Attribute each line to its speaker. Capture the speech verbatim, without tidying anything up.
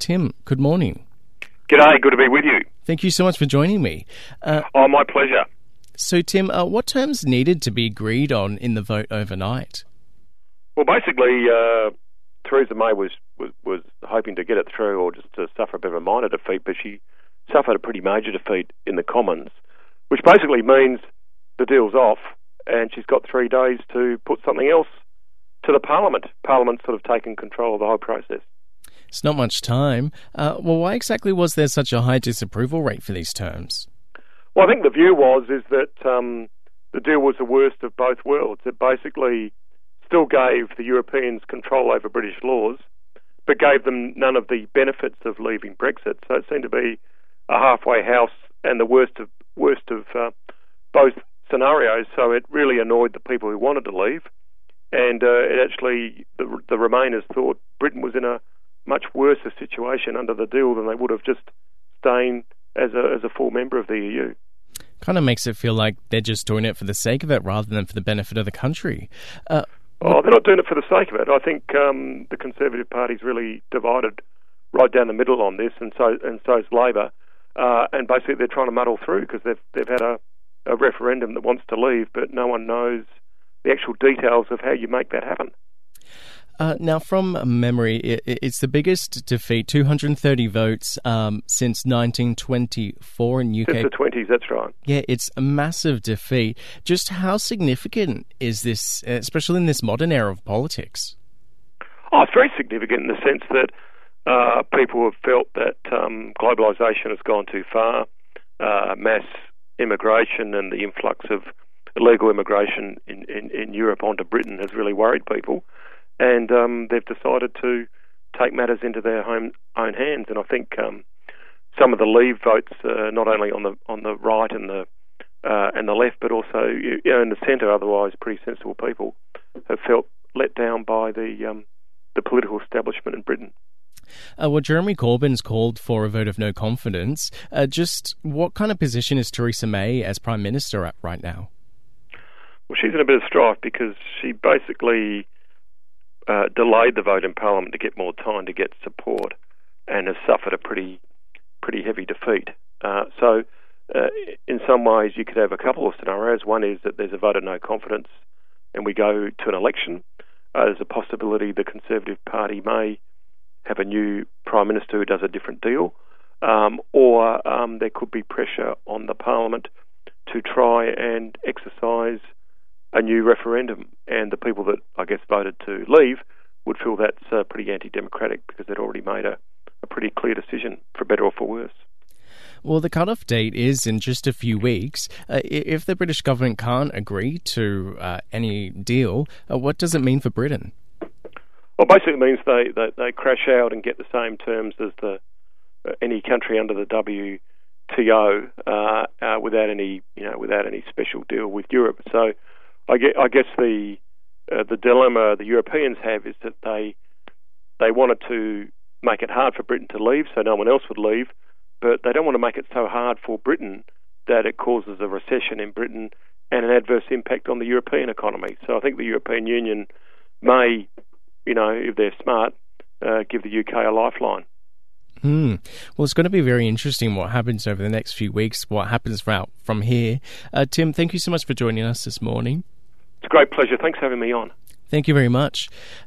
Speaker 1: Tim, good morning.
Speaker 2: G'day, good to be with you.
Speaker 1: Thank you so much for joining me. Uh,
Speaker 2: oh, my pleasure.
Speaker 1: So, Tim, uh, what terms needed to be agreed on in the vote overnight?
Speaker 2: Well, basically, uh, Theresa May was, was, was hoping to get it through or just to suffer a bit of a minor defeat, but she suffered a pretty major defeat in the Commons, which basically means the deal's off and she's got three days to put something else to the Parliament. Parliament's sort of taken control of the whole process.
Speaker 1: It's not much time. Uh, well, why exactly was there such a high disapproval rate for these terms?
Speaker 2: Well, I think the view was is that um, the deal was the worst of both worlds. It basically still gave the Europeans control over British laws, but gave them none of the benefits of leaving Brexit. So it seemed to be a halfway house and the worst of worst of uh, both scenarios. So it really annoyed the people who wanted to leave, and uh, it actually the, the Remainers thought Britain was in a much worse a situation under the deal than they would have just staying as a as a full member of the E U.
Speaker 1: Kind of makes it feel like they're just doing it for the sake of it rather than for the benefit of the country. Uh,
Speaker 2: oh, they're not doing it for the sake of it. I think um, the Conservative Party's really divided right down the middle on this, and so and so's Labor. Uh, and basically, they're trying to muddle through because they've they've had a, a referendum that wants to leave, but no one knows the actual details of how you make that happen.
Speaker 1: Uh, now, from memory, it, it's the biggest defeat, two hundred thirty votes um, since nineteen twenty-four in U K.
Speaker 2: Since the twenties, that's right.
Speaker 1: Yeah, it's a massive defeat. Just how significant is this, especially in this modern era of politics?
Speaker 2: Oh, it's very significant in the sense that uh, people have felt that um, globalisation has gone too far, uh, mass immigration and the influx of illegal immigration in, in, in Europe onto Britain has really worried people. And um, they've decided to take matters into their home, own hands. And I think um, some of the Leave votes, uh, not only on the on the right and the uh, and the left, but also you know, in the centre, otherwise pretty sensible people, have felt let down by the um, the political establishment in Britain.
Speaker 1: Uh, well, Jeremy Corbyn's called for a vote of no confidence. Uh, just what kind of position is Theresa May as Prime Minister at right now?
Speaker 2: Well, she's in a bit of strife because she basically Uh, delayed the vote in Parliament to get more time to get support, and has suffered a pretty, pretty heavy defeat. Uh, so, uh, in some ways, you could have a couple of scenarios. One is that there's a vote of no confidence, and we go to an election. Uh, there's a possibility the Conservative Party may have a new Prime Minister who does a different deal, um, or um, there could be pressure on the Parliament to try and exercise a new referendum, and the people that I guess voted to leave would feel that's uh, pretty anti-democratic because they'd already made a, a pretty clear decision, for better or for worse.
Speaker 1: Well, the cut-off date is in just a few weeks. Uh, if the British government can't agree to uh, any deal, uh, what does it mean for Britain?
Speaker 2: Well, basically it means they, they, they crash out and get the same terms as the uh, any country under the W T O uh, uh, without any you know without any special deal with Europe. So I guess the uh, the dilemma the Europeans have is that they they wanted to make it hard for Britain to leave so no one else would leave, but they don't want to make it so hard for Britain that it causes a recession in Britain and an adverse impact on the European economy. So I think the European Union may, you know, if they're smart, uh, give the U K a lifeline.
Speaker 1: Hmm. Well, it's going to be very interesting what happens over the next few weeks, what happens from, from here. Uh, Tim, thank you so much for joining us this morning.
Speaker 2: It's a great pleasure. Thanks for having me on.
Speaker 1: Thank you very much.